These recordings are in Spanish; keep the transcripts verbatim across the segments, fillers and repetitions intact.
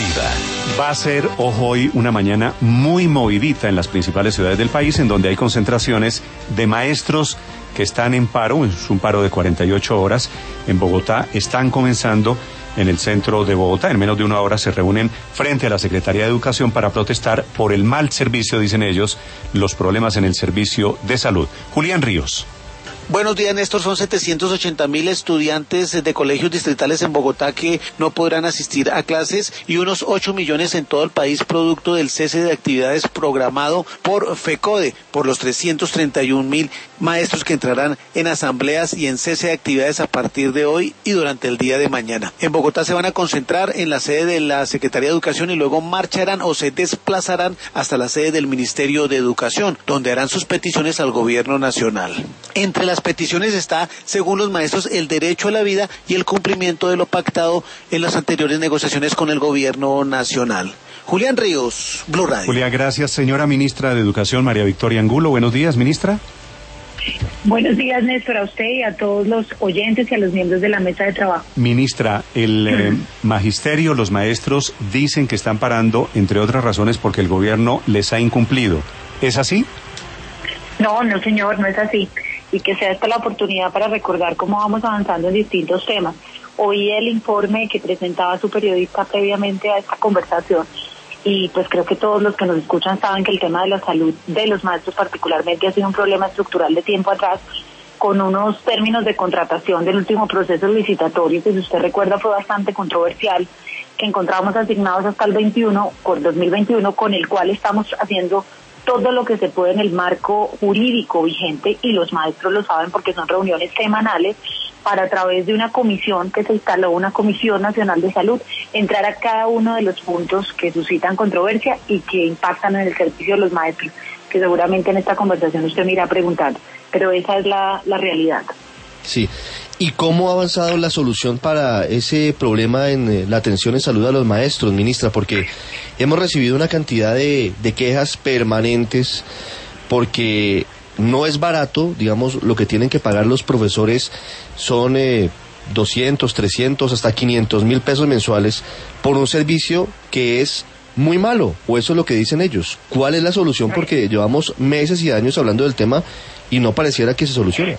Alternativa. Va a ser, ojo, hoy una mañana muy movidita en las principales ciudades del país, en donde hay concentraciones de maestros que están en paro, es un paro de cuarenta y ocho horas. En Bogotá están comenzando en el centro de Bogotá. En menos de una hora se reúnen frente a la Secretaría de Educación para protestar por el mal servicio, dicen ellos, los problemas en el servicio de salud. Julián Ríos. Buenos días, Néstor. Son setecientos ochenta mil estudiantes de colegios distritales en Bogotá que no podrán asistir a clases y unos ocho millones en todo el país producto del cese de actividades programado por FECODE, por los trescientos treinta y un mil maestros que entrarán en asambleas y en cese de actividades a partir de hoy y durante el día de mañana. En Bogotá se van a concentrar en la sede de la Secretaría de Educación y luego marcharán o se desplazarán hasta la sede del Ministerio de Educación, donde harán sus peticiones al gobierno nacional. Entre las peticiones está, según los maestros, el derecho a la vida y el cumplimiento de lo pactado en las anteriores negociaciones con el gobierno nacional. Julián Ríos, Blue Radio. Julián, gracias. Señora Ministra de Educación, María Victoria Angulo. Buenos días, ministra. Buenos días, Néstor, a usted y a todos los oyentes y a los miembros de la mesa de trabajo. Ministra, el eh, magisterio, los maestros dicen que están parando, entre otras razones, porque el gobierno les ha incumplido. ¿Es así? No, no, señor, no es así. Y que sea esta la oportunidad para recordar cómo vamos avanzando en distintos temas. Oí el informe que presentaba su periodista previamente a esta conversación y pues creo que todos los que nos escuchan saben que el tema de la salud de los maestros particularmente ha sido un problema estructural de tiempo atrás, con unos términos de contratación del último proceso licitatorio que, si usted recuerda, fue bastante controversial, que encontrábamos asignados hasta el veintiuno, por dos mil veintiuno, con el cual estamos haciendo todo lo que se puede en el marco jurídico vigente, y los maestros lo saben porque son reuniones semanales, para a través de una comisión que se instaló, una Comisión Nacional de Salud, entrar a cada uno de los puntos que suscitan controversia y que impactan en el servicio de los maestros, que seguramente en esta conversación usted me irá preguntando, pero esa es la, la realidad. Sí. ¿Y cómo ha avanzado la solución para ese problema en eh, la atención en salud a los maestros, ministra? Porque hemos recibido una cantidad de, de quejas permanentes porque no es barato, digamos, lo que tienen que pagar los profesores son eh, doscientos, trescientos, hasta quinientos mil pesos mensuales por un servicio que es muy malo, o eso es lo que dicen ellos. ¿Cuál es la solución? Porque llevamos meses y años hablando del tema y no pareciera que se solucione.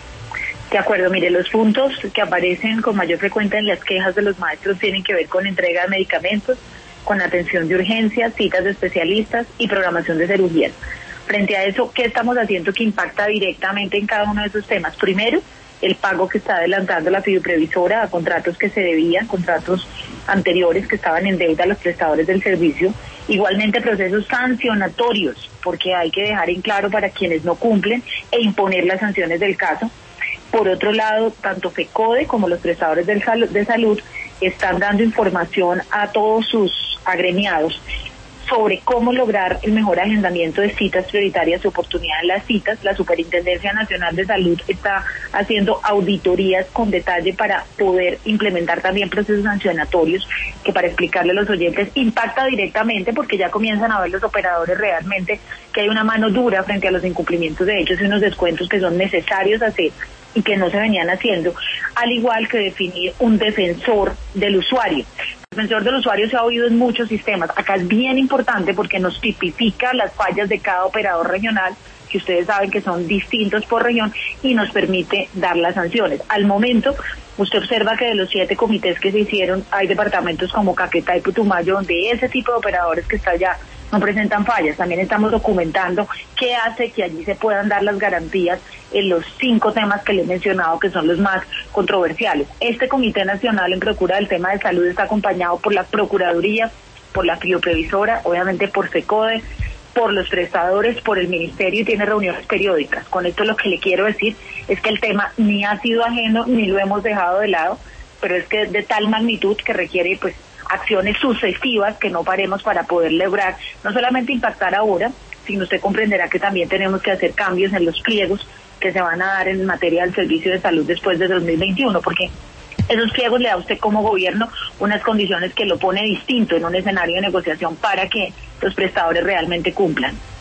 De acuerdo, mire, los puntos que aparecen con mayor frecuencia en las quejas de los maestros tienen que ver con entrega de medicamentos, con atención de urgencia, citas de especialistas y programación de cirugías. Frente a eso, ¿qué estamos haciendo que impacta directamente en cada uno de esos temas? Primero, el pago que está adelantando la fiduprevisora a contratos que se debían, contratos anteriores que estaban en deuda a los prestadores del servicio. Igualmente procesos sancionatorios, porque hay que dejar en claro para quienes no cumplen e imponer las sanciones del caso. Por otro lado, tanto FECODE como los prestadores de salud están dando información a todos sus agremiados sobre cómo lograr el mejor agendamiento de citas prioritarias y oportunidad en las citas. La Superintendencia Nacional de Salud está haciendo auditorías con detalle para poder implementar también procesos sancionatorios que, para explicarle a los oyentes, impacta directamente porque ya comienzan a ver los operadores realmente que hay una mano dura frente a los incumplimientos de hechos y unos descuentos que son necesarios hacer y que no se venían haciendo, al igual que definir un defensor del usuario. El defensor del usuario se ha oído en muchos sistemas. Acá es bien importante porque nos tipifica las fallas de cada operador regional, que ustedes saben que son distintos por región, y nos permite dar las sanciones. Al momento, usted observa que de los siete comités que se hicieron, hay departamentos como Caquetá y Putumayo, donde ese tipo de operadores que está allá no presentan fallas. También estamos documentando qué hace que allí se puedan dar las garantías en los cinco temas que le he mencionado, que son los más controversiales. Este Comité Nacional en Procura del tema de salud está acompañado por la Procuraduría, por la Fiduprevisora, obviamente por FECODE, por los prestadores, por el Ministerio, y tiene reuniones periódicas. Con esto lo que le quiero decir es que el tema ni ha sido ajeno ni lo hemos dejado de lado, pero es que es de tal magnitud que requiere pues acciones sucesivas que no paremos para poder lograr no solamente impactar ahora, sino usted comprenderá que también tenemos que hacer cambios en los pliegos que se van a dar en materia del servicio de salud después de dos mil veintiuno, porque esos pliegos le da a usted como gobierno unas condiciones que lo pone distinto en un escenario de negociación para que los prestadores realmente cumplan.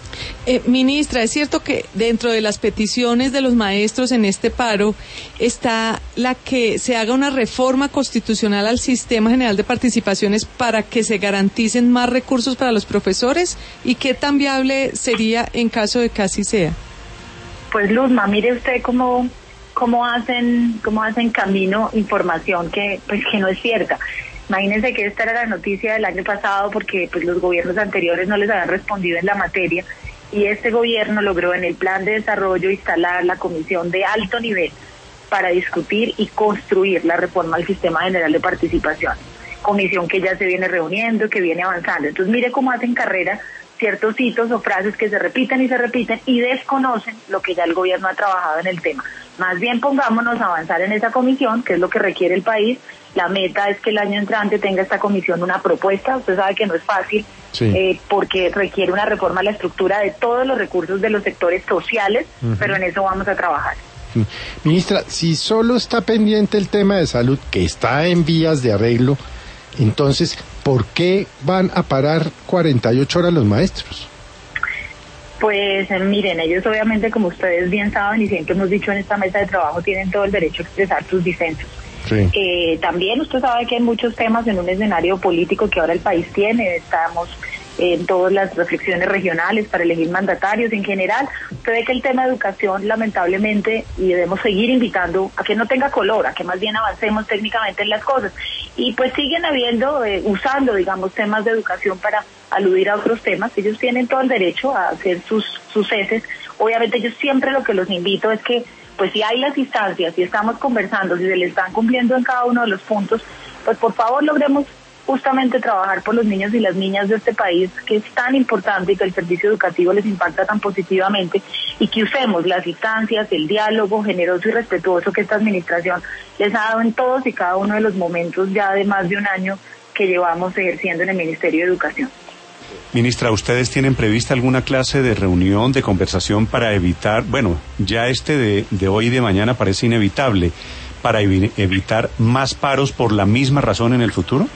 Eh, ministra, es cierto que dentro de las peticiones de los maestros en este paro está la que se haga una reforma constitucional al Sistema General de Participaciones para que se garanticen más recursos para los profesores, y qué tan viable sería en caso de que así sea. Pues Luzma, mire usted cómo, cómo hacen, cómo hacen camino información que, pues, que no es cierta. Imagínense que esta era la noticia del año pasado porque pues los gobiernos anteriores no les habían respondido en la materia, y este gobierno logró en el plan de desarrollo instalar la comisión de alto nivel para discutir y construir la reforma al Sistema General de Participación. Comisión que ya se viene reuniendo, que viene avanzando. Entonces mire cómo hacen carrera ciertos hitos o frases que se repiten y se repiten y desconocen lo que ya el gobierno ha trabajado en el tema. Más bien pongámonos a avanzar en esa comisión, que es lo que requiere el país. La meta es que el año entrante tenga esta comisión una propuesta. Usted sabe que no es fácil, sí. eh, porque requiere una reforma a la estructura de todos los recursos de los sectores sociales, uh-huh. pero en eso vamos a trabajar. Ministra, si solo está pendiente el tema de salud, que está en vías de arreglo, entonces, ¿por qué van a parar cuarenta y ocho horas los maestros? Pues miren, ellos obviamente, como ustedes bien saben y siempre hemos dicho en esta mesa de trabajo, tienen todo el derecho a expresar sus disensos. Sí. Eh, también usted sabe que hay muchos temas en un escenario político que ahora el país tiene. Estamos en todas las reflexiones regionales para elegir mandatarios en general. Usted ve que el tema de educación, lamentablemente, y debemos seguir invitando a que no tenga color, a que más bien avancemos técnicamente en las cosas. Y pues siguen habiendo, eh, usando, digamos, temas de educación para aludir a otros temas. Ellos tienen todo el derecho a hacer sus, sus ceses. Obviamente yo siempre lo que los invito es que, pues si hay las instancias, si estamos conversando, si se le están cumpliendo en cada uno de los puntos, pues por favor logremos justamente trabajar por los niños y las niñas de este país, que es tan importante y que el servicio educativo les impacta tan positivamente, y que usemos las instancias, el diálogo generoso y respetuoso que esta administración les ha dado en todos y cada uno de los momentos ya de más de un año que llevamos ejerciendo en el Ministerio de Educación. Ministra, ¿ustedes tienen prevista alguna clase de reunión, de conversación para evitar, bueno, ya este de, de hoy y de mañana parece inevitable, para evi- evitar más paros por la misma razón en el futuro?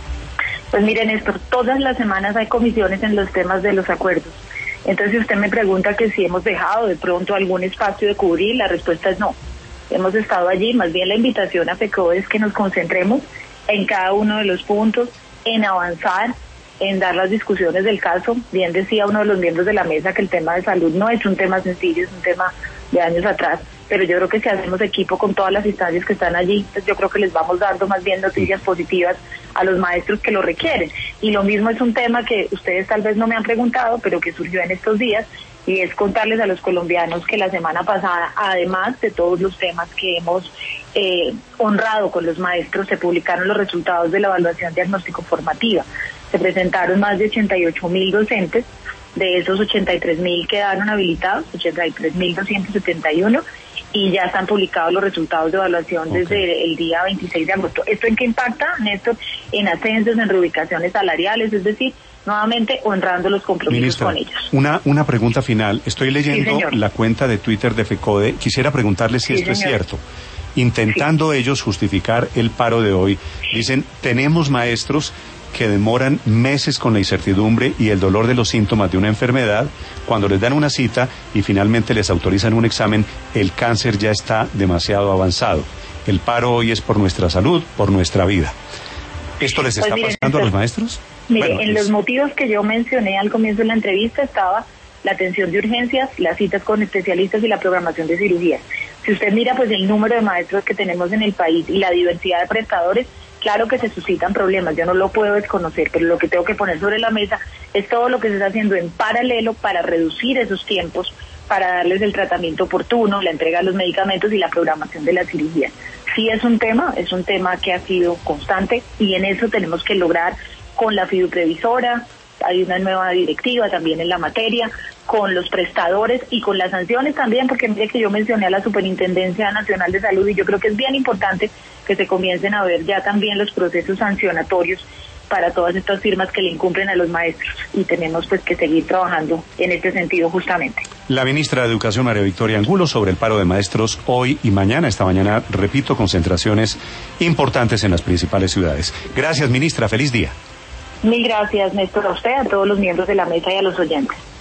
Pues miren, Néstor, todas las semanas hay comisiones en los temas de los acuerdos. Entonces, si usted me pregunta que si hemos dejado de pronto algún espacio de cubrir, la respuesta es no. Hemos estado allí, más bien la invitación a FECODE es que nos concentremos en cada uno de los puntos, en avanzar, en dar las discusiones del caso. Bien decía uno de los miembros de la mesa que el tema de salud no es un tema sencillo, es un tema de años atrás, pero yo creo que si hacemos equipo con todas las instancias que están allí, pues yo creo que les vamos dando más bien noticias positivas a los maestros que lo requieren. Y lo mismo es un tema que ustedes tal vez no me han preguntado, pero que surgió en estos días, y es contarles a los colombianos que la semana pasada, además de todos los temas que hemos eh, honrado con los maestros, se publicaron los resultados de la evaluación diagnóstico formativa. Se presentaron más de ochenta y ocho mil docentes, de esos ochenta y tres mil quedaron habilitados, ochenta y tres mil doscientos setenta y uno, y ya están publicados los resultados de evaluación okay. desde el día veintiséis de agosto. ¿Esto en qué impacta, Néstor? En ascensos, en reubicaciones salariales, es decir, nuevamente honrando los compromisos Ministra, con ellos. Una, una pregunta final. Estoy leyendo sí, la cuenta de Twitter de FECODE. Quisiera preguntarle si sí, esto señor. es cierto. Intentando sí. ellos justificar el paro de hoy, dicen, tenemos maestros que demoran meses con la incertidumbre y el dolor de los síntomas de una enfermedad. Cuando les dan una cita y finalmente les autorizan un examen, el cáncer ya está demasiado avanzado. El paro hoy es por nuestra salud, por nuestra vida. ¿Esto les está pues mire, pasando a los maestros? Mire, bueno, en es... los motivos que yo mencioné al comienzo de la entrevista estaba la atención de urgencias, las citas con especialistas y la programación de cirugías. Si usted mira pues el número de maestros que tenemos en el país y la diversidad de prestadores, claro que se suscitan problemas, yo no lo puedo desconocer, pero lo que tengo que poner sobre la mesa es todo lo que se está haciendo en paralelo para reducir esos tiempos, para darles el tratamiento oportuno, la entrega de los medicamentos y la programación de la cirugía. Sí es un tema, es un tema que ha sido constante y en eso tenemos que lograr con la fiduprevisora, hay una nueva directiva también en la materia, con los prestadores y con las sanciones también, porque mire que yo mencioné a la Superintendencia Nacional de Salud y yo creo que es bien importante que se comiencen a ver ya también los procesos sancionatorios para todas estas firmas que le incumplen a los maestros y tenemos pues que seguir trabajando en este sentido justamente. La ministra de Educación, María Victoria Angulo, sobre el paro de maestros hoy y mañana. Esta mañana, repito, concentraciones importantes en las principales ciudades. Gracias, ministra. Feliz día. Mil gracias, Néstor, a usted, a todos los miembros de la mesa y a los oyentes.